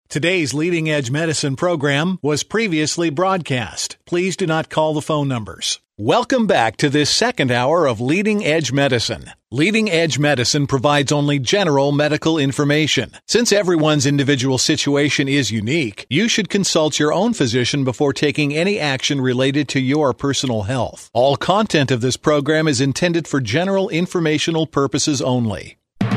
Today's Leading Edge Medicine program was previously broadcast. Please do not call the phone numbers. Welcome back to this second hour of Leading Edge Medicine. Leading Edge Medicine provides only general medical information. Since everyone's individual situation is unique, you should consult your own physician before taking any action related to your personal health. All content of this program is intended for general informational purposes only.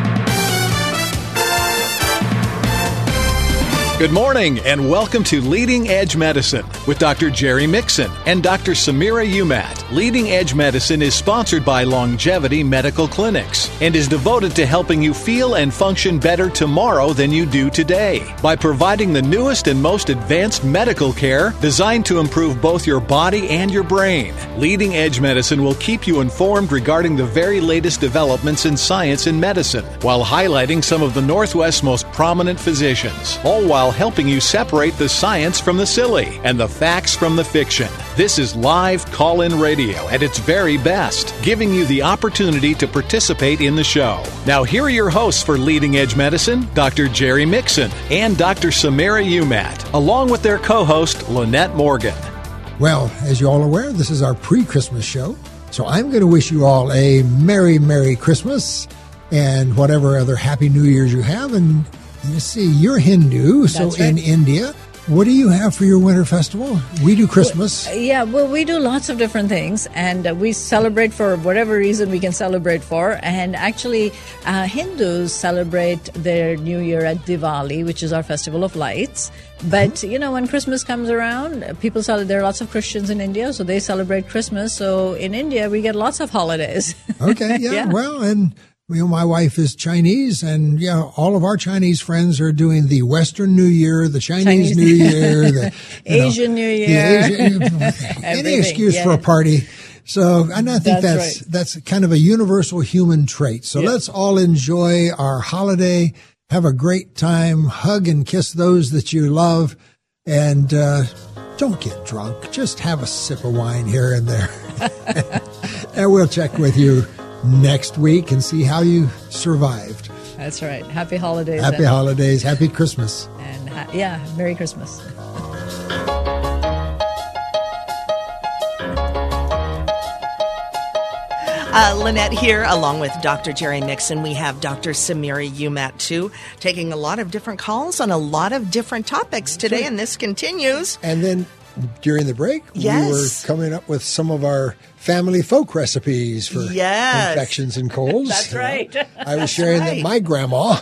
Good morning and welcome to Leading Edge Medicine with Dr. Jerry Mixon and Dr. Samira Umat. Leading Edge Medicine is sponsored by Longevity Medical Clinics and is devoted to helping you feel and function better tomorrow than you do today by providing the newest and most advanced medical care designed to improve both your body and your brain. Leading Edge Medicine will keep you informed regarding the very latest developments in science and medicine while highlighting some of the Northwest's most prominent physicians, all while helping you separate the science from the silly and the facts from the fiction. This is live call-in radio at its very best, giving you the opportunity to participate in the show. Now, here are your hosts for Leading Edge Medicine, Dr. Jerry Mixon and Dr. Samira Umat, along with their co-host, Lynette Morgan. Well, as you're all aware, this is our pre-Christmas show, so I'm going to wish you all a Merry, Merry Christmas and whatever other Happy New Year's you have. And you see, you're Hindu, so right. In India, what do you have for your winter festival? We do Christmas. Well, we do lots of different things, and we celebrate for whatever reason we can celebrate for. And actually, Hindus celebrate their New Year at Diwali, which is our festival of lights. But, you know, when Christmas comes around, people celebrate. There are lots of Christians in India, so they celebrate Christmas. So in India, we get lots of holidays. Okay, yeah. Well, and my wife is Chinese, and all of our Chinese friends are doing the Western New Year, the Chinese New Year, the Asian New Year, any excuse for a party. So, and I think that's kind of a universal human trait. So let's all enjoy our holiday, have a great time, hug and kiss those that you love, and don't get drunk. Just have a sip of wine here and there, and we'll check with you next week and see how you survived. That's right. Happy holidays. Happy holidays. Happy Christmas. And Merry Christmas. Lynette here, along with Dr. Jerry Mixon. We have Dr. Samira Umat, too, taking a lot of different calls on a lot of different topics today, and this continues. And then during the break, we were coming up with some of our family folk recipes for infections and colds. That's right. I was sharing that my grandma,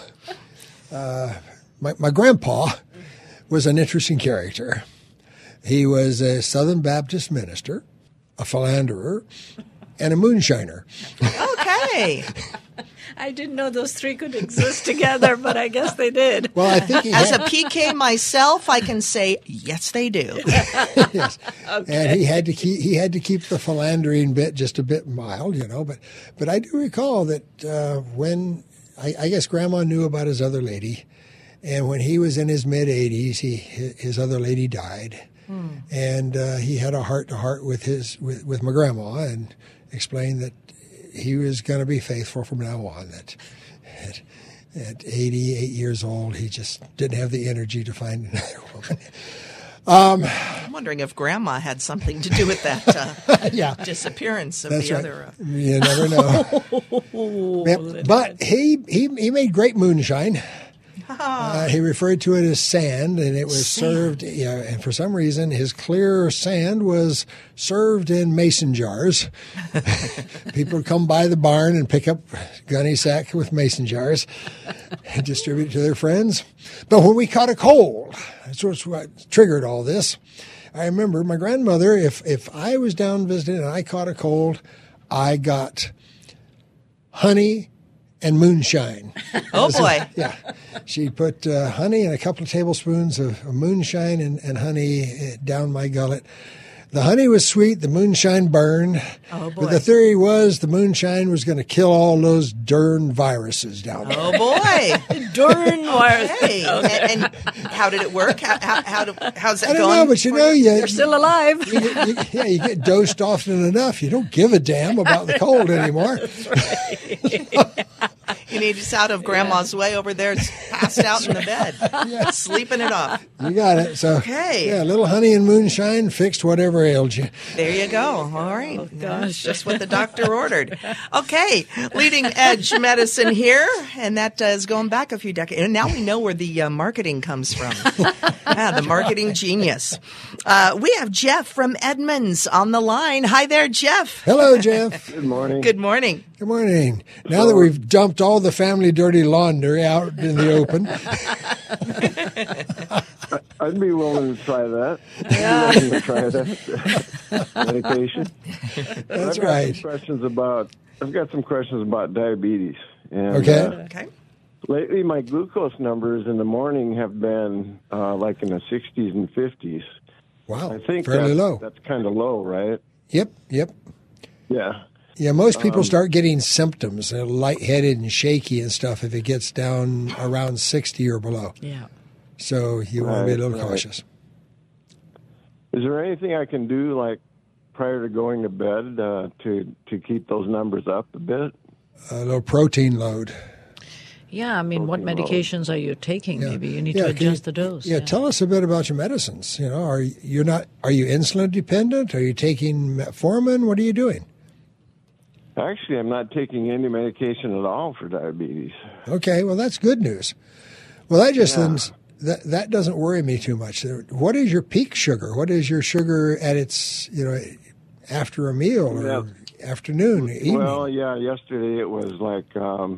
my grandpa, was an interesting character. He was a Southern Baptist minister, a philanderer, and a moonshiner. Okay. I didn't know those three could exist together, but I guess they did. Well, I think as a PK myself, I can say yes, they do. Yes, okay. And he had to keep the philandering bit just a bit mild, But I do recall that when I guess Grandma knew about his other lady, and when he was in his mid-80s, his other lady died, and he had a heart-to-heart with my grandma and explained that he was going to be faithful from now on, that at 88 years old, he just didn't have the energy to find another woman. I'm wondering if Grandma had something to do with that disappearance of the other. You never know. But he made great moonshine. He referred to it as sand, and it was served, and for some reason, his clear sand was served in mason jars. People would come by the barn and pick up gunny sack with mason jars and distribute it to their friends. But when we caught a cold, that's what triggered all this. I remember my grandmother, if I was down visiting and I caught a cold, I got honey and moonshine. Oh, boy. She put honey and a couple of tablespoons of moonshine and honey down my gullet. The honey was sweet, the moonshine burned. Oh, boy. But the theory was the moonshine was going to kill all those darn viruses down there. Oh, boy. Darn viruses. Hey. And how did it work? How's that going? I don't know, but you're still alive. You get dosed often enough. You don't give a damn about the cold anymore. That's right. You need us out of Grandma's way over there, passed out in the bed, sleeping it off. You got it. So, a little honey and moonshine fixed whatever ailed you. There you go. All right. Oh, gosh. Just what the doctor ordered. Okay. Leading Edge Medicine here, and that is going back a few decades. And now we know where the marketing comes from. The marketing genius. We have Jeff from Edmonds on the line. Hi there, Jeff. Hello, Jeff. Good morning. Good morning. Good morning. Now that we've dumped all the family dirty laundry out in the open. I'd be willing to try that. I'd be willing to try that medication. That's I've got right. I've got some questions about diabetes. And, Okay. Lately, my glucose numbers in the morning have been like in the 60s and 50s. Wow. I think fairly low. That's kind of low, right? Yep. Yeah. Yeah, most people start getting symptoms, lightheaded and shaky and stuff, if it gets down around 60 or below. Yeah. So you want to be a little cautious. Is there anything I can do, like prior to going to bed, to keep those numbers up a bit? A little protein load. Yeah, I mean, what medications are you taking? Maybe you need to adjust the dose. Yeah, tell us a bit about your medicines. You know, are you insulin dependent? Are you taking metformin? What are you doing? Actually, I'm not taking any medication at all for diabetes. Okay, well, that's good news. Well, that doesn't worry me too much. What is your peak sugar? What is your sugar at its, after a meal or afternoon, evening? Well, yesterday it was like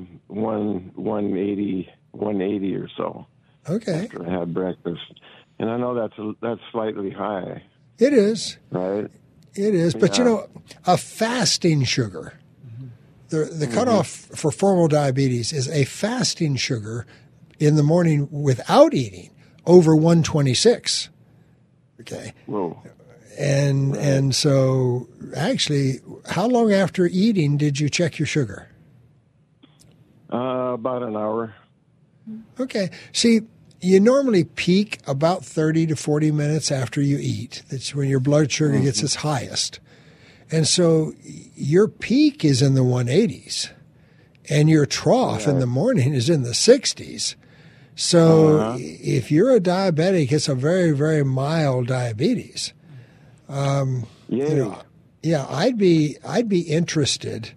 180 or so. Okay. After I had breakfast. And I know that's slightly high. It is. Right? It is. But, a fasting sugar, the cutoff for formal diabetes is a fasting sugar in the morning without eating over 126. Okay. Whoa. And so actually, how long after eating did you check your sugar? About an hour. Okay. See, you normally peak about 30 to 40 minutes after you eat. That's when your blood sugar gets its highest. And so your peak is in the 180s, and your trough in the morning is in the 60s. So if you're a diabetic, it's a very, very mild diabetes. I'd be interested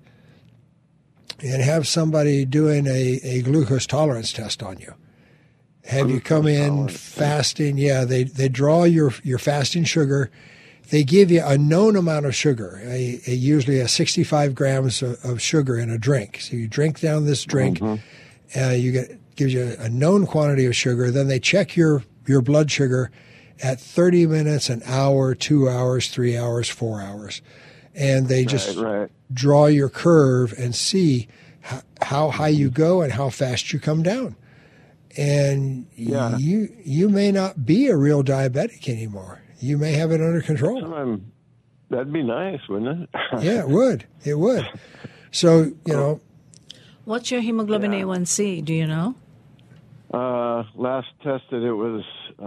in have somebody doing a glucose tolerance test on you. Have you come in fasting? Yeah, they draw your fasting sugar. They give you a known amount of sugar, usually 65 grams of sugar in a drink. So you drink down this drink, gives you a known quantity of sugar. Then they check your blood sugar at 30 minutes, an hour, 2 hours, 3 hours, 4 hours. And they just draw your curve and see how high you go and how fast you come down. And you may not be a real diabetic anymore. You may have it under control. That'd be nice, wouldn't it? Yeah, it would. It would. So, What's your hemoglobin A1C? Do you know? Last tested, it was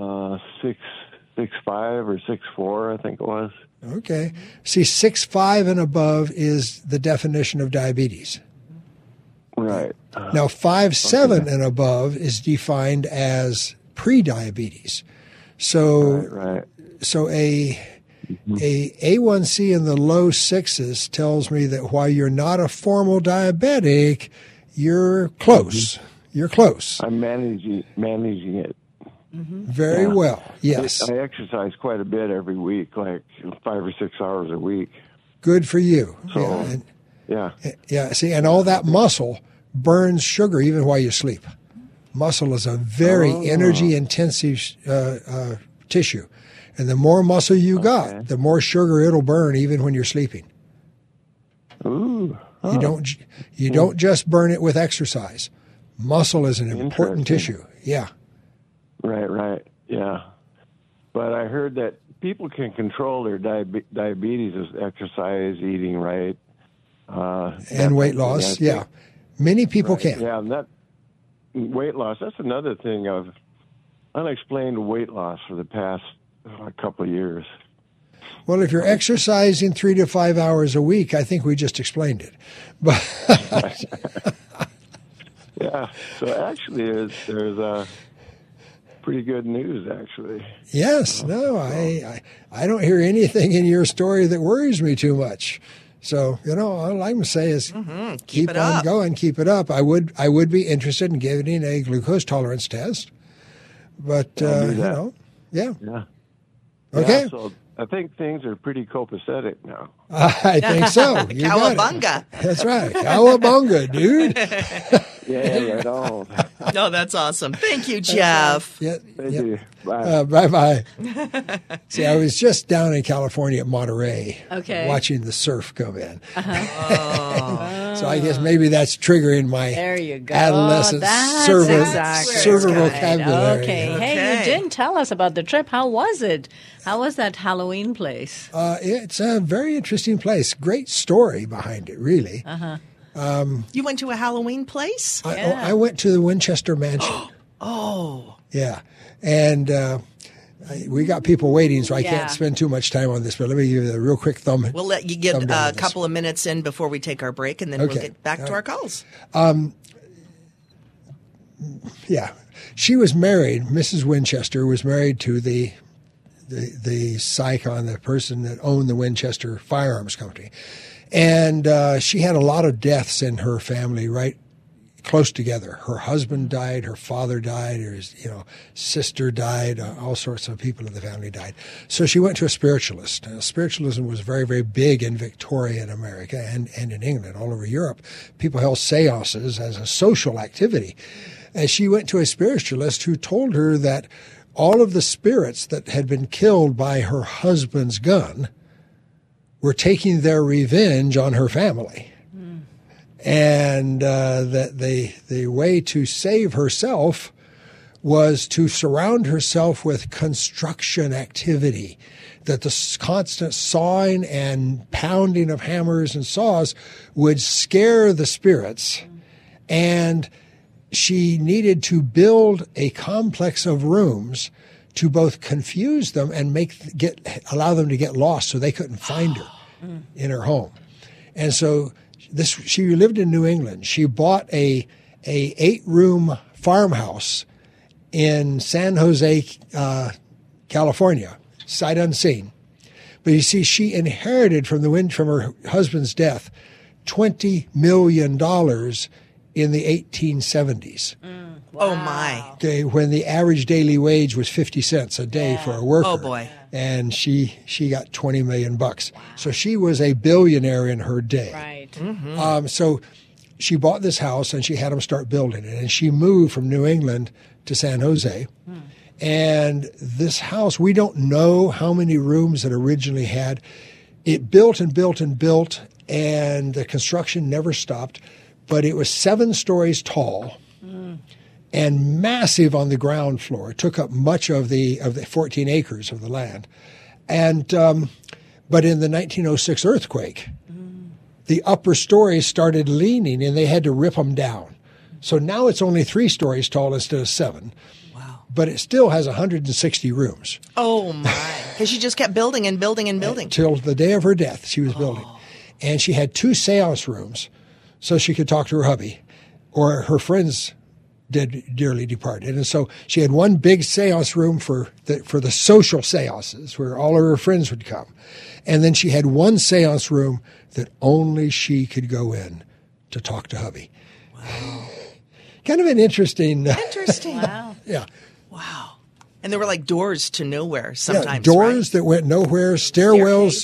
6.5 or 6.4, I think it was. Okay. See, 6.5 and above is the definition of diabetes. Right. Now, 5.7 and above is defined as pre-diabetes. So, so a A1C in the low sixes tells me that while you're not a formal diabetic, you're close. You're close. I'm managing it. Very well. Yes. I exercise quite a bit every week, like 5 or 6 hours a week. Good for you. So, yeah. See, and all that muscle burns sugar even while you sleep. Muscle is a very energy-intensive tissue. And the more muscle you got, the more sugar it'll burn even when you're sleeping. Ooh. You don't just burn it with exercise. Muscle is an important tissue. Yeah. Right. Yeah. But I heard that people can control their diabetes with exercise, eating right. And weight loss, yeah. Many people can. Yeah, and that weight loss, that's another thing of unexplained weight loss for the past couple of years. Well, if you're exercising 3 to 5 hours a week, I think we just explained it. But Yeah. So actually, there's pretty good news, actually. Yes. No, I don't hear anything in your story that worries me too much. So, all I can say is keep on going, keep it up. I would be interested in giving a glucose tolerance test. But, yeah. Yeah. Okay. Yeah, so I think things are pretty copacetic now. I think so. You got it. Cowabunga. That's right. Cowabunga, dude. Yeah, right on. No, that's awesome. Thank you, Jeff. Yeah, Thank you. Bye. Bye-bye. See, I was just down in California at Monterey watching the surf come in. So I guess maybe that's triggering my There you go. adolescent server vocabulary. Okay. Hey, you didn't tell us about the trip. How was it? How was that Halloween place? It's a very interesting place. Great story behind it, really. You went to a Halloween place? I went to the Winchester Mansion. Oh. Yeah. And we got people waiting, so I can't spend too much time on this, but let me give you a real quick thumb. We'll let you get a couple of minutes in before we take our break, and then we'll get back to our calls. Yeah. She was married, Mrs. Winchester was married to the Sycon, the person that owned the Winchester Firearms Company. And she had a lot of deaths in her family right close together. Her husband died, her father died, her sister died, all sorts of people in the family died. So she went to a spiritualist. Spiritualism was very, very big in Victorian America and in England, all over Europe. People held seances as a social activity. And she went to a spiritualist who told her that all of the spirits that had been killed by her husband's gun were taking their revenge on her family. And that the way to save herself was to surround herself with construction activity, that the constant sawing and pounding of hammers and saws would scare the spirits, and she needed to build a complex of rooms to both confuse them and allow them to get lost so they couldn't find her in her home. And so she lived in New England. She bought a 8-room farmhouse in San Jose, California, sight unseen. But you see, she inherited from her husband's death $20 million in the 1870s. Wow. Oh, my. Okay, when the average daily wage was 50 cents a day for a worker. Oh, boy. And she got $20 million. Wow. So she was a billionaire in her day. Right. Mm-hmm. So she bought this house and she had them start building it. And she moved from New England to San Jose. And this house, we don't know how many rooms it originally had. It built and built and built, and the construction never stopped. But it was 7 stories tall and massive on the ground floor. It took up much of the 14 acres of the land. And but in the 1906 earthquake, the upper stories started leaning and they had to rip them down. So now it's only 3 stories tall instead of 7. Wow. But it still has 160 rooms. Oh, my. Because she just kept building and building and building. Until the day of her death, she was building. And she had 2 seance rooms so she could talk to her hubby or her friends dearly departed. And so she had one big seance room for the social seances where all of her friends would come. And then she had one seance room that only she could go in to talk to hubby. Wow. Kind of an interesting. Wow. Yeah. Wow. And there were like doors to nowhere sometimes. Yeah, doors that went nowhere, stairwells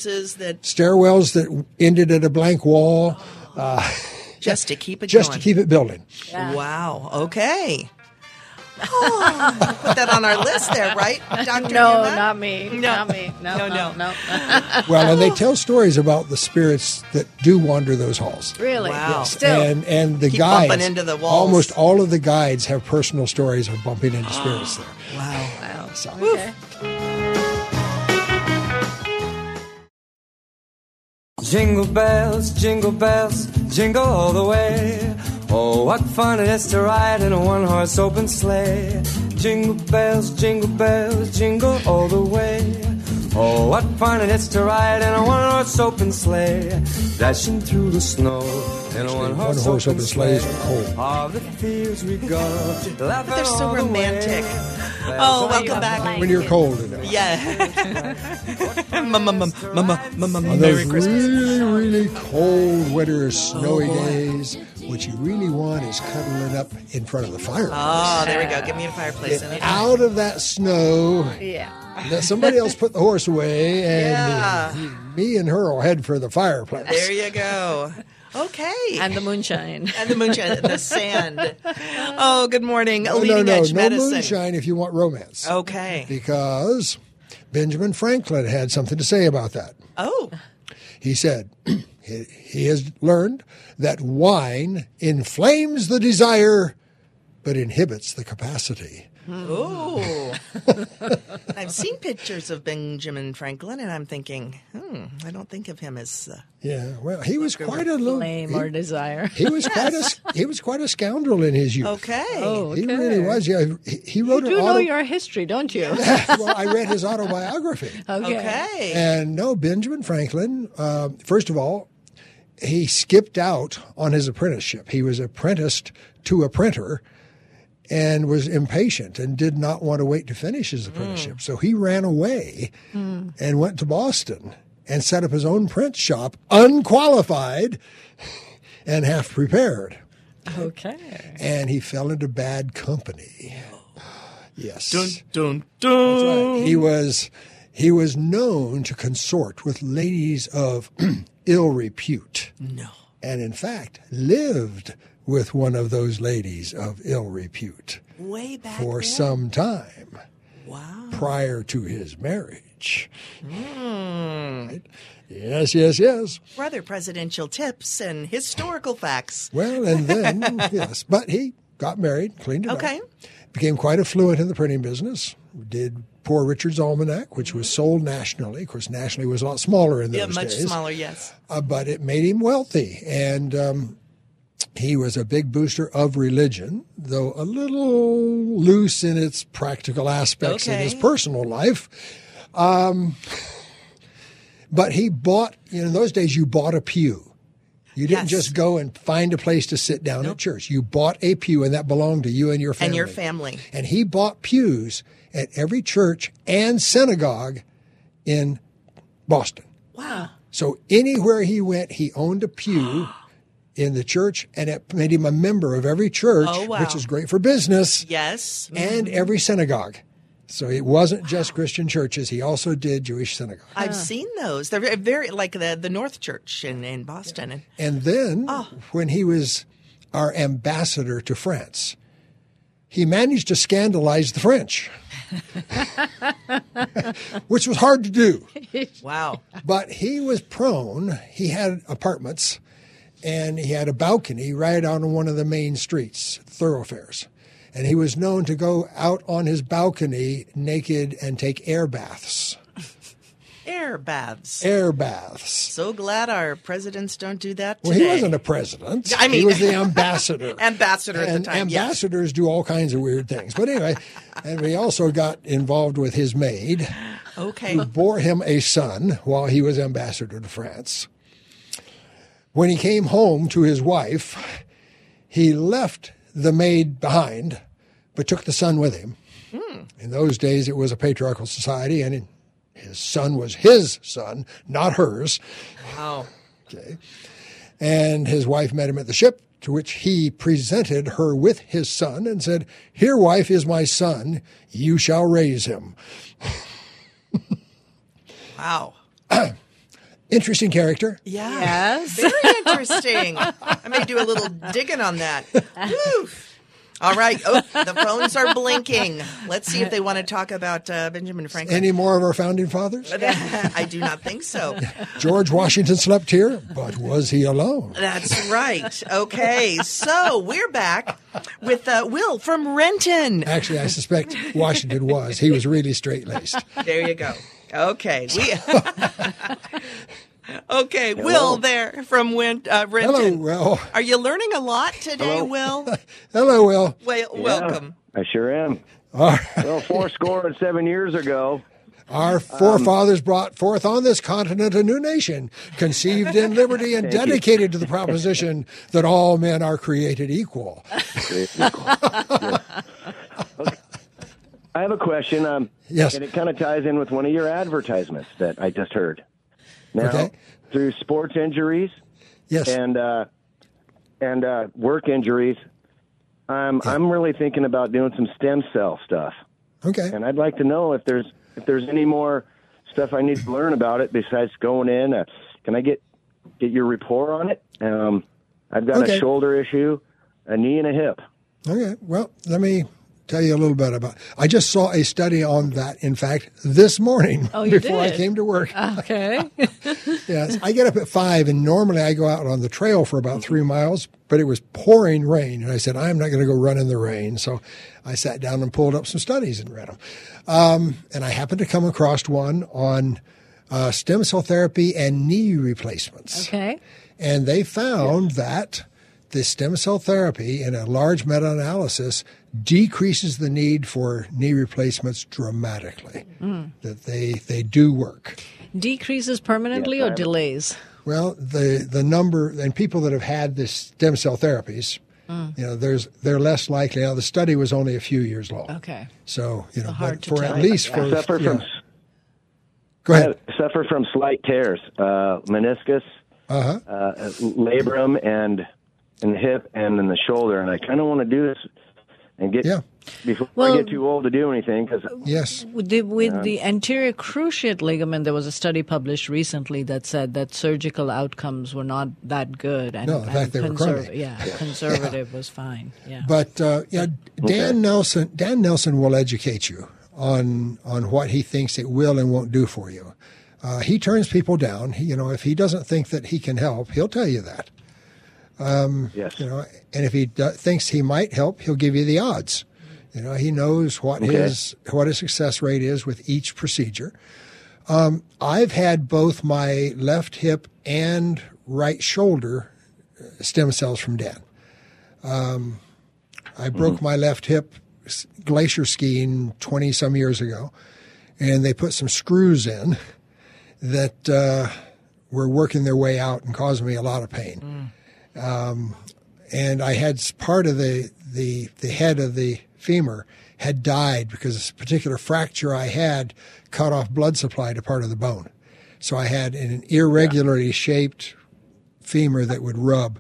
that ended at a blank wall. Just to keep it just going. To keep it building. Yeah. Wow. Okay. Oh, put that on our list there, right, Dr. No, Newman? not me. No. Not me. No. Well, and they tell stories about the spirits that do wander those halls. Really? Wow. Yes. Still. And the Keep guides, bumping into the walls. almost all of the guides have personal stories of bumping into spirits there. Wow. Wow. So, Okay. Jingle bells, jingle all the way. Oh, what fun it is to ride in a one-horse open sleigh. Jingle bells, jingle all the way. Oh, what fun it is to ride in a one-horse open sleigh, dashing through the snow in a one-horse open sleigh. All the fields we go, laughing They're so all the romantic. way. Oh, welcome back. When you're cold enough. Yeah. On Merry those Christmas. really, really cold winter, snowy days, what you really want is cuddling up in front of the fireplace. Oh, there we go. Give me a fireplace. Get out of that snow. Yeah. Let somebody else put the horse away, and Yeah. me and her will head for the fireplace. There you go. Okay. And the moonshine. And the moonshine, the sand. Oh, good morning. No, Leading Edge no Medicine. moonshine if you want romance. Okay. Because Benjamin Franklin had something to say about that. Oh. He said he has learned that wine inflames the desire but inhibits the capacity. Oh. I've seen pictures of Benjamin Franklin, and I'm thinking, I don't think of him as... Yeah, well, he was quite a little... Flame or desire. He was quite a scoundrel in his youth. Okay. Oh, He okay. really was. Yeah, he wrote You an know your history, don't you? Well, I read his autobiography. Okay. And no, Benjamin Franklin, first of all, he skipped out on his apprenticeship. He was apprenticed to a printer and was impatient and did not want to wait to finish his apprenticeship. So he ran away and went to Boston and set up his own print shop, unqualified and half prepared. Okay. And he fell into bad company. Yes. Dun, dun. That's right. He was known to consort with ladies of ill repute. No. And in fact, lived with one of those ladies of ill repute Way back for then? some time. Wow. Prior to his marriage. Right? Yes. Rather presidential tips and historical facts. Well, and then, yes. But he got married, cleaned it up. Okay. Became quite affluent in the printing business. Did Poor Richard's Almanac, which was sold nationally. Of course, nationally was a lot smaller in those Yeah, much days. smaller, yes. But it made him wealthy. And he was a big booster of religion, though a little loose in its practical aspects in his personal life. But he bought, in those days, you bought a pew. You didn't just go and find a place to sit down at church. You bought a pew, and that belonged to you and your family. And your family. And he bought pews at every church and synagogue in Boston. Wow. So anywhere he went, he owned a pew in the church, and it made him a member of every church, which is great for business. Yes. And every synagogue. So it wasn't just Christian churches. He also did Jewish synagogues. I've seen those. They're very like the North Church in Boston. And then when he was our ambassador to France, he managed to scandalize the French, which was hard to do. Wow. But he was prone. He had apartments, and he had a balcony right out on one of the main streets, thoroughfares. And he was known to go out on his balcony naked and take air baths. Air baths. Air baths. So glad our presidents don't do that today. Well, he wasn't a president. I mean, he was the ambassador. Ambassador at the time, ambassadors do all kinds of weird things. But anyway, and we also got involved with his maid, Okay. who bore him a son while he was ambassador to France. When he came home to his wife, he left the maid behind, but took the son with him. In those days, it was a patriarchal society, and his son was his son, not hers. Wow. Okay. And his wife met him at the ship, to which he presented her with his son and said, "Here, wife, is my son. You shall raise him." Wow. Interesting character. Yeah. Yes. Very interesting. I may do a little digging on that. Woo. All right. Oh, the phones are blinking. Let's see if they want to talk about Benjamin Franklin. Any more of our founding fathers? I do not think so. George Washington slept here, but was he alone? That's right. Okay. So we're back with Will from Renton. Actually, I suspect Washington was. He was really straight-laced. There you go. Okay. Okay, Will there from Renton. Hello, Will. Are you learning a lot today, Will? Hello, Will. Welcome. I sure am. All right. Well, 7 years ago, Our forefathers brought forth on this continent a new nation, conceived in liberty and dedicated to the proposition that all men are created equal. Okay. I have a question. Yes. And it kind of ties in with one of your advertisements that I just heard. Now, through sports injuries yes. and work injuries, I'm really thinking about doing some stem cell stuff. Okay. And I'd like to know if there's any more stuff I need to learn about it besides going in. Can I get your report on it? I've got a shoulder issue, a knee, and a hip. Okay. Well, let me tell you a little bit about. I just saw a study on that. In fact, this morning before I came to work. Okay. Yes, I get up at 5, and normally I go out on the trail for about 3 miles, but it was pouring rain, and I said I'm not going to go run in the rain. So I sat down and pulled up some studies and read them, and I happened to come across one on stem cell therapy and knee replacements. Okay. And they found that the stem cell therapy in a large meta-analysis decreases the need for knee replacements dramatically, that they do work. Decreases permanently or delays? Well, the number and people that have had this stem cell therapies, they're less likely. Now, the study was only a few years long. Okay. So, hard to for tell. at least for... Go ahead. I suffer from slight tears, meniscus, labrum, and the hip and in the shoulder, and I kind of want to do this and get before I get too old to do anything. With the anterior cruciate ligament, there was a study published recently that said that surgical outcomes were not that good. And, no, in fact, they were crummy. Conservative was fine. Yeah, but Dan Nelson will educate you on what he thinks it will and won't do for you. He turns people down. If he doesn't think that he can help, he'll tell you that. Yes. And if he thinks he might help, he'll give you the odds. He knows what his success rate is with each procedure. I've had both my left hip and right shoulder stem cells from Dan. I broke my left hip glacier skiing 20-some years ago, and they put some screws in that were working their way out and causing me a lot of pain. And I had part of the head of the femur had died because a particular fracture I had cut off blood supply to part of the bone. So I had an irregularly shaped femur that would rub.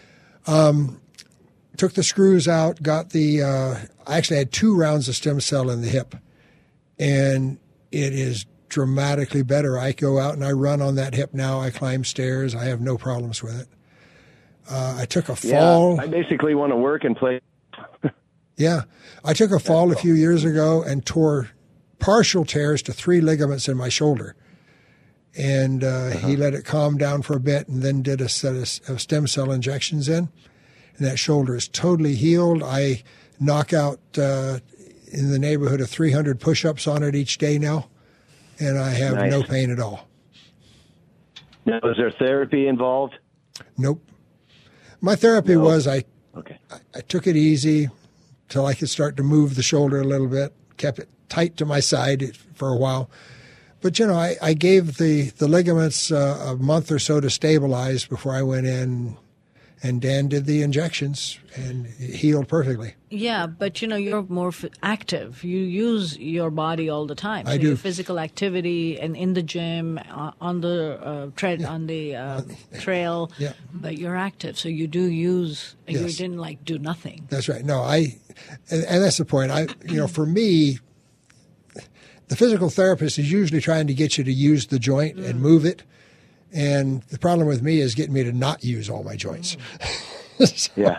Took the screws out, got I actually had 2 rounds of stem cell in the hip, and it is dramatically better. I go out and I run on that hip now. I climb stairs. I have no problems with it. I took a fall. Yeah, I basically want to work and play. Yeah. I took a fall a few years ago and tore partial tears to 3 ligaments in my shoulder. And he let it calm down for a bit and then did a set of stem cell injections in. And that shoulder is totally healed. I knock out in the neighborhood of 300 push-ups on it each day now. And I have no pain at all. Now, is there therapy involved? Nope. My therapy was I took it easy till I could start to move the shoulder a little bit, kept it tight to my side for a while. But, I gave the ligaments a month or so to stabilize before I went in, and Dan did the injections, and it healed perfectly. Yeah, but, you're more active. You use your body all the time. So I do. Your physical activity and in the gym, on the trail, but you're active. So you do use, you didn't do nothing. That's right. No, and that's the point. For me, the physical therapist is usually trying to get you to use the joint and move it. And the problem with me is getting me to not use all my joints. Yeah.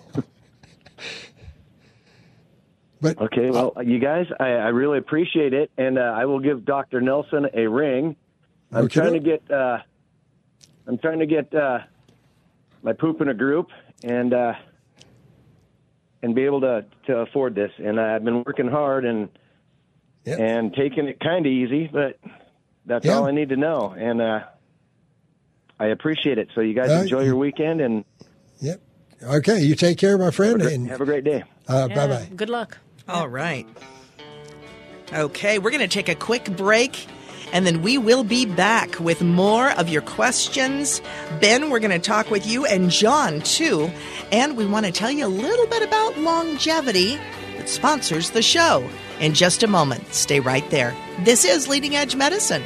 But okay, well, you guys, I really appreciate it, and I will give Dr. Nelson a ring. I'm trying to get my poop in a group and be able to afford this. And I've been working hard and taking it kind of easy, but that's all I need to know. And I appreciate it. So you guys enjoy your weekend. And okay, you take care, my friend. Have a great day. Bye-bye. Good luck. All right. Okay, we're going to take a quick break, and then we will be back with more of your questions. Ben, we're going to talk with you, and John, too. And we want to tell you a little bit about longevity that sponsors the show. In just a moment, stay right there. This is Leading Edge Medicine.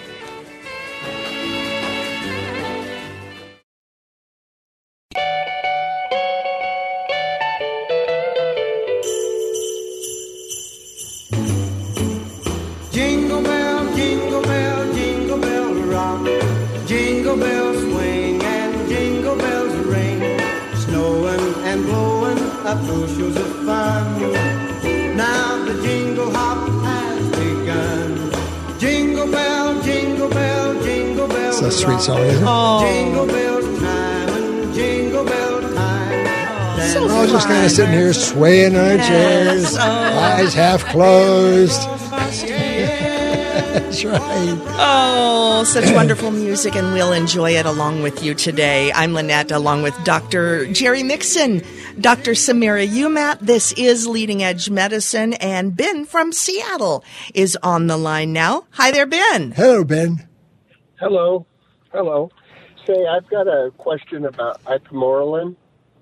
Jingle bell, jingle bell, jingle bell rock. Jingle bells swing and jingle bells ring. Snowing and blowing up bushels of fun. Now the jingle hop has begun. Jingle bell, jingle bell, jingle bell. It's a sweet song, isn't it? Oh. Jingle bell time and jingle bell time. We're all just kind of sitting here swaying on our chairs, eyes half closed. That's right. Oh, such wonderful music, and we'll enjoy it along with you today. I'm Lynette, along with Dr. Jerry Mixon, Dr. Samira Umat. This is Leading Edge Medicine, and Ben from Seattle is on the line now. Hi there, Ben. Hello, Ben. Hello. Say, I've got a question about ipamorelin.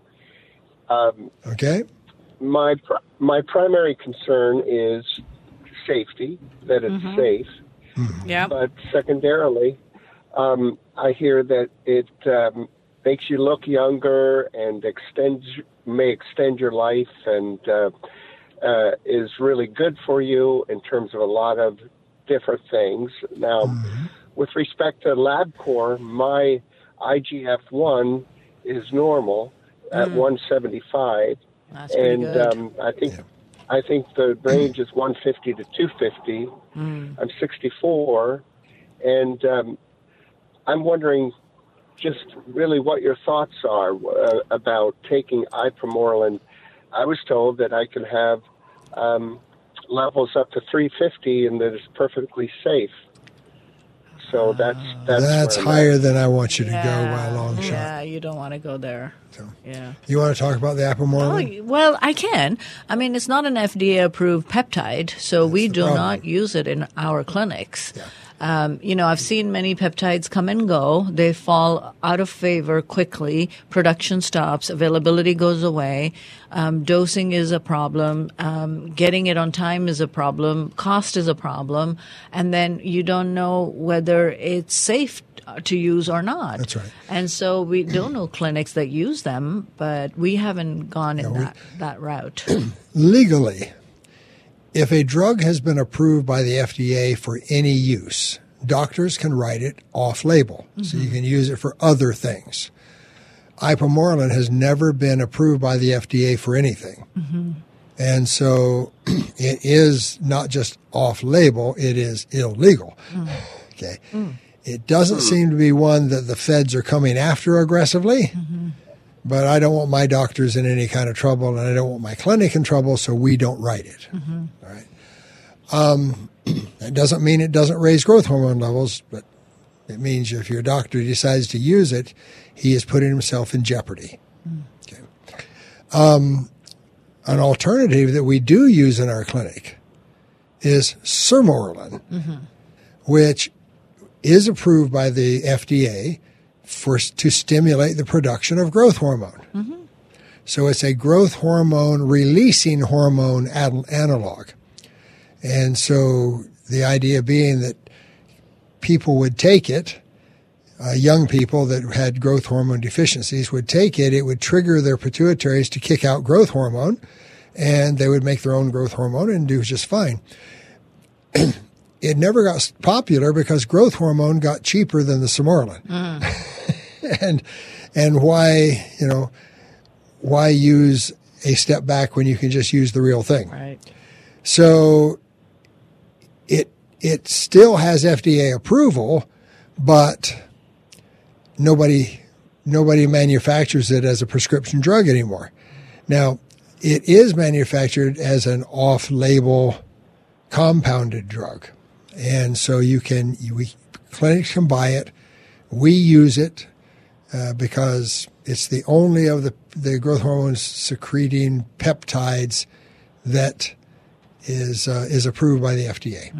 Okay. My primary concern is safety, that it's safe. Yeah. But secondarily, I hear that it makes you look younger and may extend your life, and is really good for you in terms of a lot of different things. Now, with respect to LabCorp, my IGF-1 is normal at 175, That's pretty and good. I think the range is 150 to 250. I'm 64, and I'm wondering just really what your thoughts are about taking ipamorelin. I was told that I can have levels up to 350 and that it's perfectly safe. So that's higher than I want you to go by a long shot. Yeah, you don't want to go there. So, Yeah. you want to talk about the ipamorelin? Oh, well, I can. I mean, it's not an FDA-approved peptide, so we do not use it in our clinics. Yeah. I've seen many peptides come and go. They fall out of favor quickly. Production stops. Availability goes away. Dosing is a problem. Getting it on time is a problem. Cost is a problem. And then you don't know whether it's safe to use or not. That's right. And so we don't know clinics that use them, but we haven't gone in that route. Legally, if a drug has been approved by the FDA for any use, doctors can write it off-label, so you can use it for other things. Ipamorelin has never been approved by the FDA for anything. And so it is not just off-label, it is illegal. Okay. It doesn't seem to be one that the feds are coming after aggressively, but I don't want my doctors in any kind of trouble, and I don't want my clinic in trouble, so we don't write it. All right. That doesn't mean it doesn't raise growth hormone levels, but it means if your doctor decides to use it, he is putting himself in jeopardy. Okay. An alternative that we do use in our clinic is Sermorelin, which is approved by the FDA to stimulate the production of growth hormone. So it's a growth hormone releasing hormone analog. And so the idea being that people would take it, young people that had growth hormone deficiencies would take it, it would trigger their pituitaries to kick out growth hormone, and they would make their own growth hormone and do just fine. It never got popular because growth hormone got cheaper than the Sermorelin. And why use a step back when you can just use the real thing? Right. So it still has FDA approval, but nobody manufactures it as a prescription drug anymore. Now, it is manufactured as an off-label compounded drug. And so clinics can buy it. We use it because it's the only of the growth hormone secreting peptides that is approved by the FDA.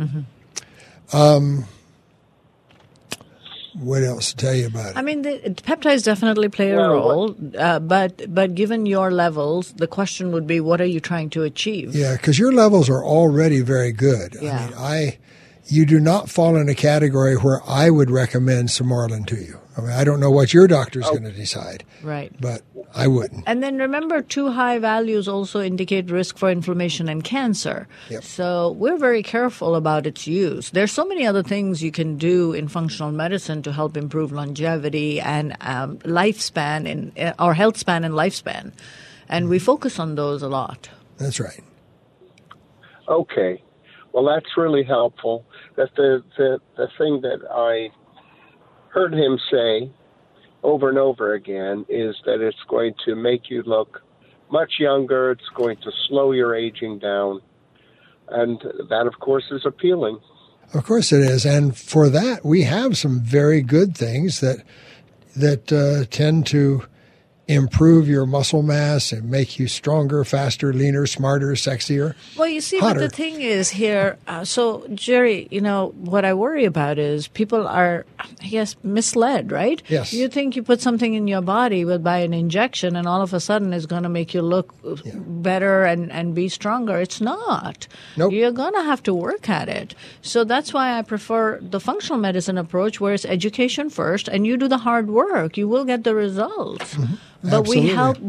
What else to tell you about it? I mean, the peptides definitely play a role, but given your levels, the question would be, what are you trying to achieve? Yeah, because your levels are already very good. Yeah. I mean, you do not fall in a category where I would recommend Sermorelin to you. I mean, I don't know what your doctor's going to decide. Right. But I wouldn't. And then remember, too high values also indicate risk for inflammation and cancer. Yep. So we're very careful about its use. There's so many other things you can do in functional medicine to help improve longevity and lifespan, or health span and lifespan. And we focus on those a lot. That's right. Okay. Well, that's really helpful. That the thing that I heard him say over and over again is that it's going to make you look much younger. It's going to slow your aging down. And that, of course, is appealing. Of course it is. And for that, we have some very good things that tend to improve your muscle mass and make you stronger, faster, leaner, smarter, sexier. Well, you see, hotter. but the thing is here, so Jerry, what I worry about is people are, I guess, misled, right? Yes. You think you put something in your body by an injection and all of a sudden it's going to make you look better and be stronger. It's not. Nope. You're going to have to work at it. So that's why I prefer the functional medicine approach, where it's education first and you do the hard work. You will get the results. Mm-hmm. But Absolutely.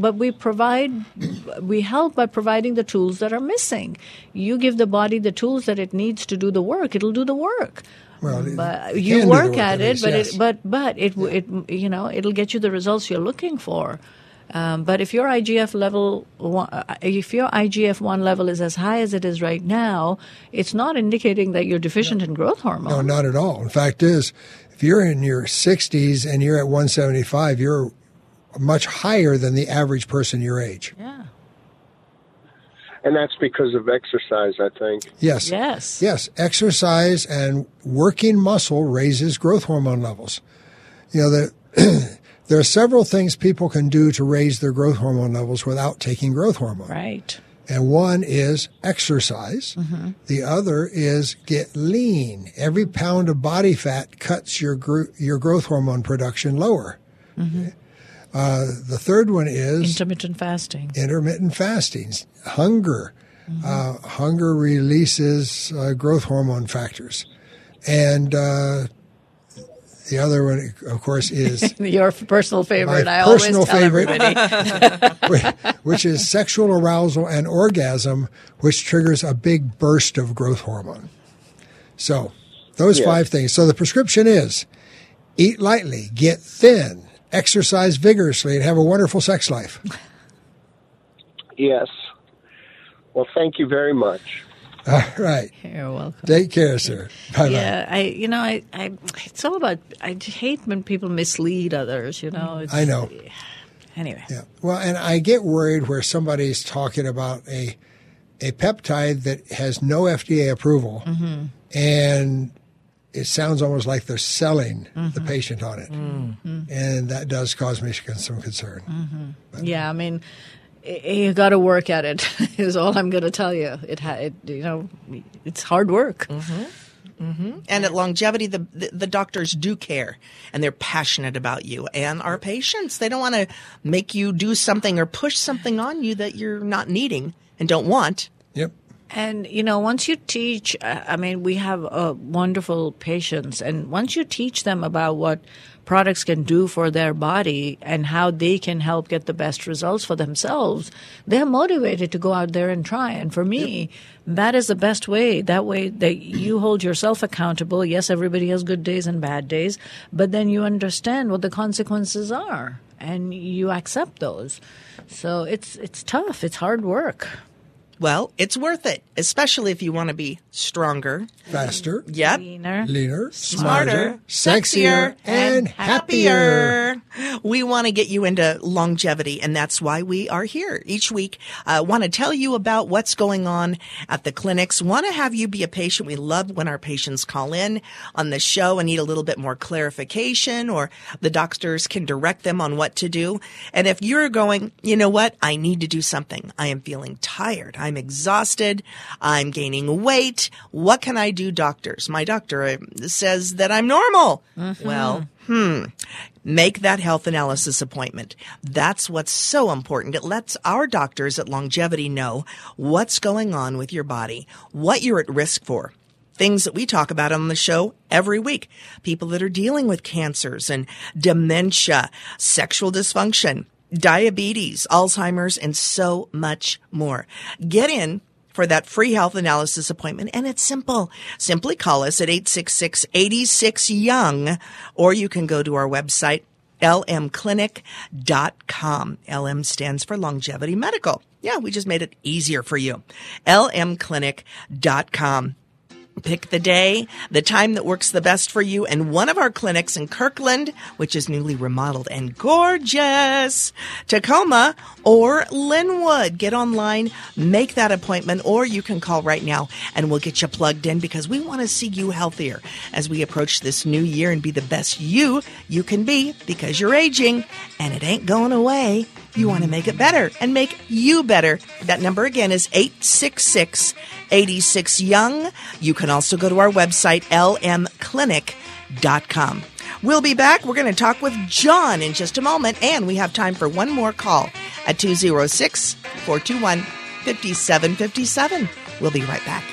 we help by providing the tools that are missing. You give the body the tools that it needs to do the work, it'll do the work. Well, but it you can work do the work at it, least, but yes. it'll get you the results you're looking for. But if your IGF level, if your IGF-1 level is as high as it is right now, it's not indicating that you're deficient in growth hormone. No, not at all. In fact, if you're in your 60s and you're at 175, you're much higher than the average person your age. Yeah. And that's because of exercise, I think. Yes. Yes. Yes. Exercise and working muscle raises growth hormone levels. There are several things people can do to raise their growth hormone levels without taking growth hormone. Right. And one is exercise. Mm-hmm. The other is get lean. Every pound of body fat cuts your growth hormone production lower. Mm-hmm. The third one is intermittent fasting. Hunger. Mm-hmm. Hunger releases growth hormone factors. And the other one, of course, is your personal favorite. My I personal always tell favorite, everybody. which is sexual arousal and orgasm, which triggers a big burst of growth hormone. So those 5 things. So the prescription is eat lightly, get thin, exercise vigorously, and have a wonderful sex life. Yes. Well, thank you very much. All right. You're welcome. Take care, sir. Bye-bye. Yeah, it's all about, I hate when people mislead others, I know. Anyway. Yeah. Well, and I get worried where somebody's talking about a peptide that has no FDA approval, mm-hmm. and it sounds almost like they're selling the patient on it. Mm-hmm. And that does cause me some concern. Mm-hmm. Yeah, I mean, you got to work at it is all I'm going to tell you. It's hard work. Mm-hmm. Mm-hmm. And at Longevity, the doctors do care, and they're passionate about you and our patients. They don't want to make you do something or push something on you that you're not needing and don't want. Yep. And, once you teach, we have wonderful patients, and once you teach them about what products can do for their body and how they can help get the best results for themselves, they're motivated to go out there and try. And for me, that is the best way. That way that you hold yourself accountable. Yes, everybody has good days and bad days, but then you understand what the consequences are and you accept those. So it's tough. It's hard work. Well, it's worth it, especially if you want to be stronger, faster, yep, leaner, leaner, smarter, sexier, and happier. We want to get you into longevity, and that's why we are here each week. Want to tell you about what's going on at the clinics. Want to have you be a patient. We love when our patients call in on the show and need a little bit more clarification, or the doctors can direct them on what to do. And if you're going, you know what, I need to do something. I am feeling tired. I'm exhausted. I'm gaining weight. What can I do, doctors? My doctor says that I'm normal. Mm-hmm. Well, make that health analysis appointment. That's what's so important. It lets our doctors at Longevity know what's going on with your body, what you're at risk for. Things that we talk about on the show every week. People that are dealing with cancers and dementia, sexual dysfunction, diabetes, Alzheimer's, and so much more. Get in for that free health analysis appointment, and it's simple. Simply call us at 866-86-YOUNG, or you can go to our website, lmclinic.com. LM stands for Longevity Medical. Yeah, we just made it easier for you. lmclinic.com. Pick the day, the time that works the best for you, and one of our clinics in Kirkland, which is newly remodeled and gorgeous, Tacoma, or Linwood. Get online, make that appointment, or you can call right now and we'll get you plugged in, because we want to see you healthier as we approach this new year and be the best you can be, because you're aging and it ain't going away. You want to make it better and make you better. That number again is 866-86-YOUNG. You can also go to our website, lmclinic.com. We'll be back. We're going to talk with John in just a moment, and we have time for one more call at 206-421-5757. We'll be right back.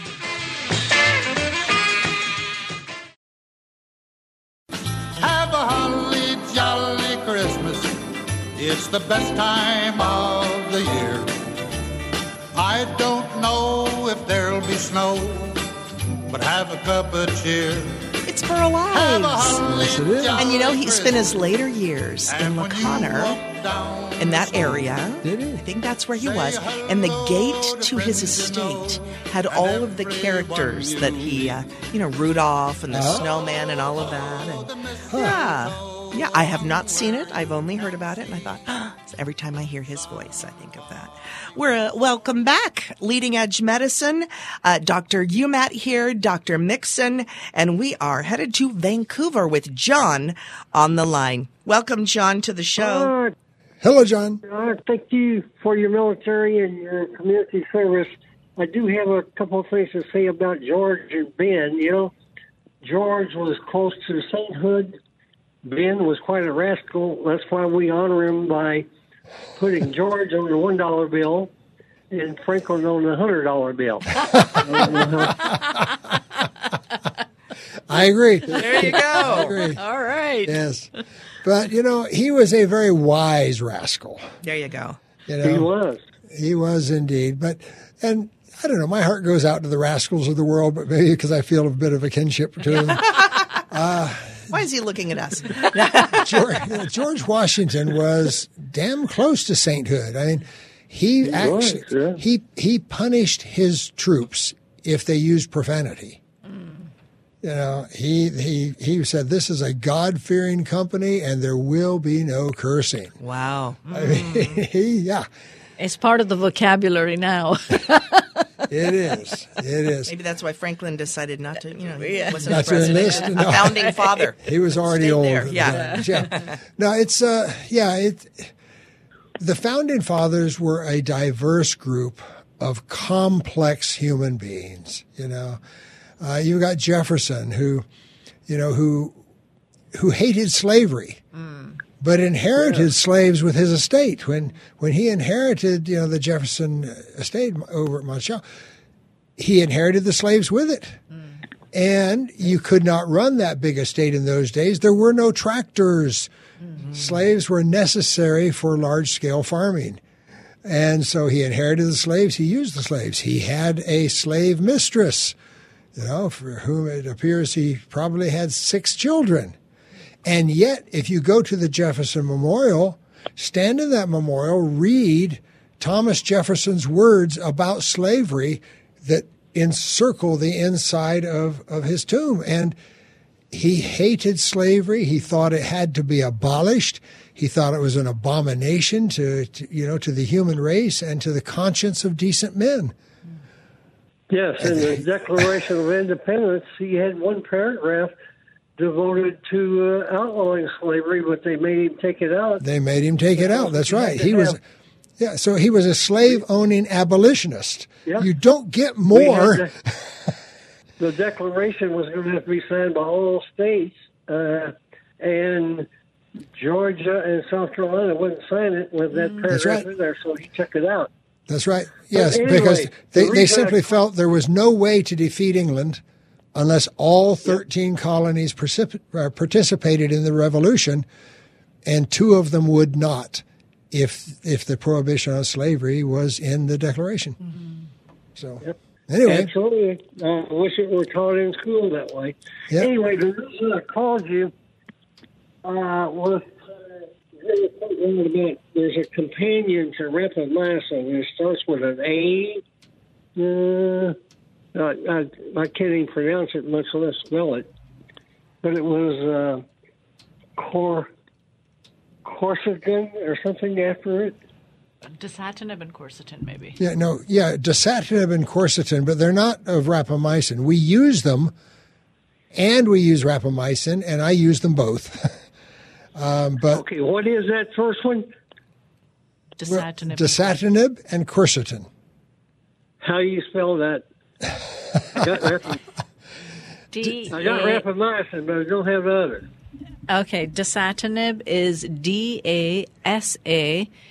Have a holly jolly Christmas. It's the best time of the year. I don't know if there'll be snow, but have a cup of cheer. It's Burl Ives. Yes, it is. And you know, he spent his later years in McConnor, in that area. Did he? I think that's where he was. And the gate to his estate had all of the characters that he, Rudolph and the snowman and all of that. And, yeah, I have not seen it. I've only heard about it. And I thought, every time I hear his voice, I think of that. We're welcome back. Leading Edge Medicine. Dr. UMAT here, Dr. Mixon, and we are headed to Vancouver with John on the line. Welcome, John, to the show. Hello, John. Thank you for your military and your community service. I do have a couple of things to say about George and Ben. You know, George was close to sainthood. Ben was quite a rascal. That's why we honor him by putting George on the $1 bill and Franklin on the $100 bill. I agree. There you go. I agree. All right. Yes. But, he was a very wise rascal. There you go. He was. He was indeed. And I don't know, my heart goes out to the rascals of the world, but maybe because I feel a bit of a kinship to them. Why is he looking at us? George Washington was damn close to sainthood. I mean, he punished his troops if they used profanity. He said, this is a God-fearing company and there will be no cursing. Wow. I mean, It's part of the vocabulary now. It is. Maybe that's why Franklin decided not to, he wasn't Not a president. to enlist, no. A founding father. He was already old. There. Yeah. No, it's, the founding fathers were a diverse group of complex human beings, You've got Jefferson who hated slavery. But inherited slaves with his estate. When he inherited, the Jefferson estate over at Monticello, he inherited the slaves with it. And you could not run that big estate in those days. There were no tractors. Slaves were necessary for large-scale farming. And so he inherited the slaves. He used the slaves. He had a slave mistress, for whom it appears he probably had 6 children. And yet, if you go to the Jefferson Memorial, stand in that memorial, read Thomas Jefferson's words about slavery that encircle the inside of his tomb. And he hated slavery. He thought it had to be abolished. He thought it was an abomination to the human race and to the conscience of decent men. Yes, in the Declaration of Independence, he had one paragraph devoted to outlawing slavery, but they made him take it out. They made him take it out. That's right. So he was a slave-owning abolitionist. Yeah. You don't get more. The Declaration was going to have to be signed by all states, and Georgia and South Carolina wouldn't sign it with that paragraph in there, so he took it out. That's right. Yes, anyway, because they simply felt there was no way to defeat England unless all 13 colonies participated in the revolution, and 2 of them would not if the prohibition on slavery was in the Declaration. Mm-hmm. So, anyway. Absolutely. I wish it were taught in school that way. Yep. Anyway, the reason I called you was there's a companion to rapamycin. It starts with an A. I can't even pronounce it, much less spell it. But it was quercetin or something after it. Dasatinib and quercetin, maybe. Dasatinib and quercetin, but they're not of rapamycin. We use them, and we use rapamycin, and I use them both. Okay, what is that first one? Dasatinib and quercetin. How do you spell that? I got rapamycin, but I don't have the other. Okay, dasatinib is DASATINSA.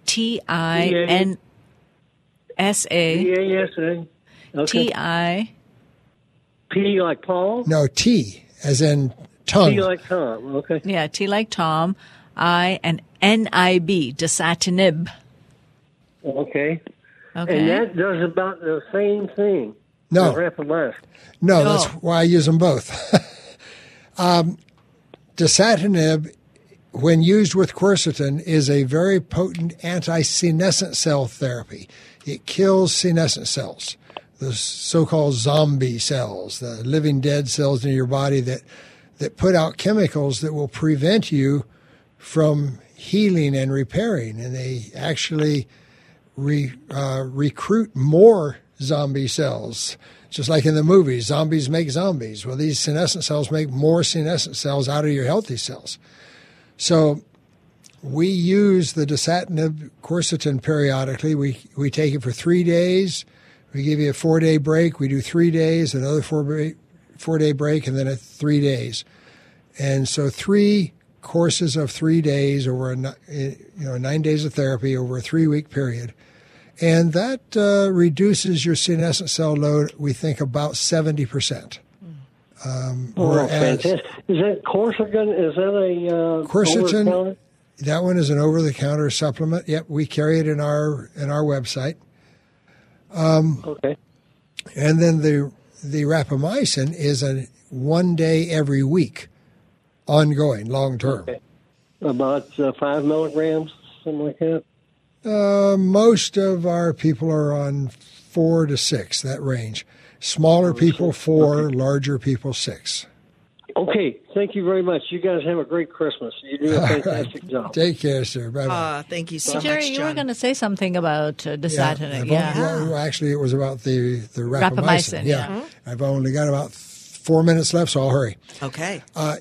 DASA. Okay. TI. P like Paul? No, T as in tongue. T like Tom. Okay. Yeah, T like Tom. I and NIB, dasatinib. Okay. And that does about the same thing. No. Rapamycin. No, that's why I use them both. Dasatinib, when used with quercetin, is a very potent anti-senescent cell therapy. It kills senescent cells, the so-called zombie cells, the living dead cells in your body that put out chemicals that will prevent you from healing and repairing. And they actually recruit more zombie cells. Just like in the movies, zombies make zombies. Well, these senescent cells make more senescent cells out of your healthy cells. So we use the dasatinib quercetin periodically. We take it for 3 days. We give you a 4-day break. We do 3 days, another 4-day break, and then 3 days. And so 3 courses of 3 days over 9 days of therapy over a 3-week period. And that reduces your senescent cell load, we think, about 70%. Fantastic. Is that quercetin? Is that a quercetin? over-the-counter? That one is an over-the-counter supplement. Yep, we carry it in our website. Okay. And then the rapamycin is a 1 day every week, ongoing, long term. Okay. About 5 milligrams, something like that. Most of our people are on 4 to 6, that range. Smaller people, 4, larger people, 6. Okay, thank you very much. You guys have a great Christmas. You do a fantastic job. Take care, sir. Bye-bye. Thank you so Jerry, much, John. you were going to say something about dasatinib. Well, actually, it was about the rapamycin. Yeah. Mm-hmm. I've only got about 4 minutes left, so I'll hurry. Okay.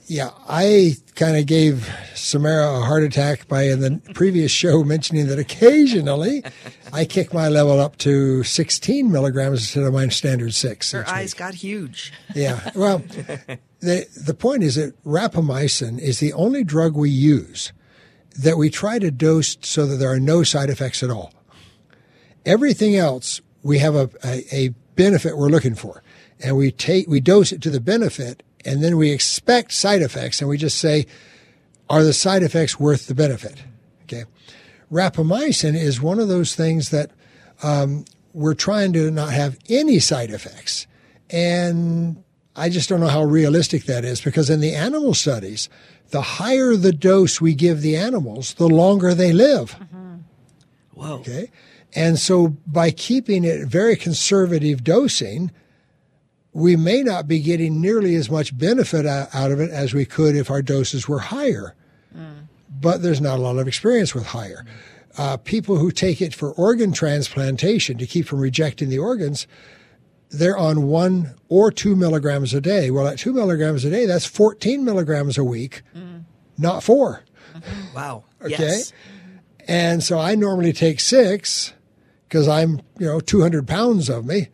I kind of gave Samara a heart attack by in the previous show mentioning that occasionally I kick my level up to 16 milligrams instead of my standard 6. Her eyes got huge. Yeah. Well, the point is that rapamycin is the only drug we use that we try to dose so that there are no side effects at all. Everything else, we have a benefit we're looking for. And we dose it to the benefit, and then we expect side effects, and we just say, are the side effects worth the benefit? Okay. Rapamycin is one of those things that we're trying to not have any side effects. And I just don't know how realistic that is, because in the animal studies, the higher the dose we give the animals, the longer they live. Mm-hmm. Whoa. Okay. And so by keeping it very conservative dosing, we may not be getting nearly as much benefit out of it as we could if our doses were higher. But there's not a lot of experience with higher. People who take it for organ transplantation to keep from rejecting the organs, they're on 1 or 2 milligrams a day. Well, at 2 milligrams a day, that's 14 milligrams a week, not 4. Wow. Okay. Yes. And so I normally take 6 because I'm, 200 pounds of me.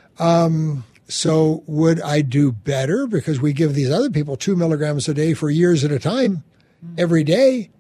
So would I do better because we give these other people 2 milligrams a day for years at a time, every day?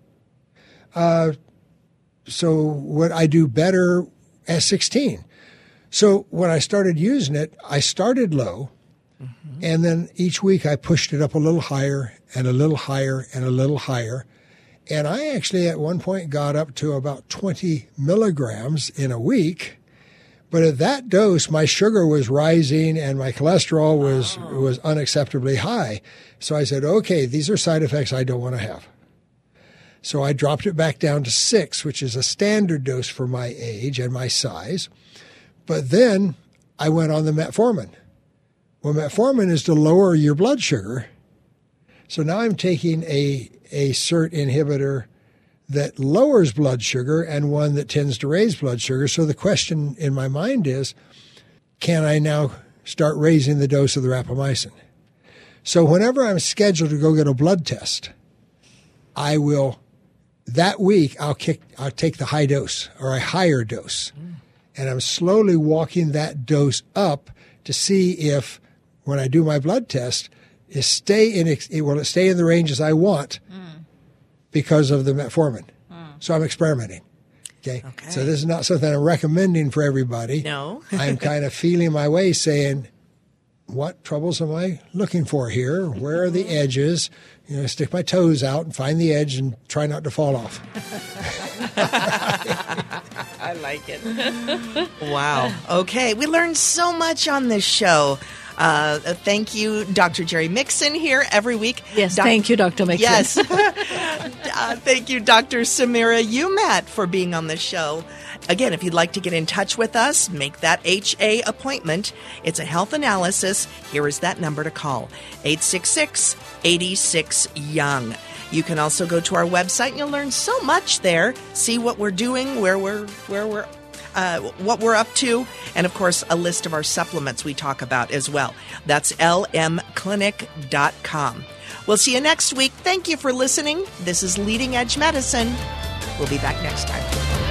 So would I do better at 16? So when I started using it, I started low, and then each week I pushed it up a little higher and a little higher and a little higher. And I actually at one point got up to about 20 milligrams in a week. But at that dose, my sugar was rising and my cholesterol was unacceptably high. So I said, okay, these are side effects I don't want to have. So I dropped it back down to 6, which is a standard dose for my age and my size. But then I went on the metformin. Well, metformin is to lower your blood sugar. So now I'm taking a SERT inhibitor that lowers blood sugar and one that tends to raise blood sugar. So the question in my mind is, can I now start raising the dose of the rapamycin? So whenever I'm scheduled to go get a blood test, I will, that week, I'll take the high dose or a higher dose. And I'm slowly walking that dose up to see if, when I do my blood test, will it stay in the ranges I want because of the metformin. So I'm experimenting. Okay. So this is not something I'm recommending for everybody. No. I'm kind of feeling my way saying, what troubles am I looking for here? Where are the edges? Stick my toes out and find the edge and try not to fall off. I like it. Wow. Okay. We learned so much on this show. Thank you, Dr. Jerry Mixon here every week. Yes, thank you, Dr. Mixon. Yes. Thank you, Dr. Samira Umat, for being on the show. Again, if you'd like to get in touch with us, make that HA appointment. It's a health analysis. Here is that number to call, 866-86-YOUNG. You can also go to our website and you'll learn so much there. See what we're doing, what we're up to, and of course, a list of our supplements we talk about as well. That's lmclinic.com. We'll see you next week. Thank you for listening. This is Leading Edge Medicine. We'll be back next time.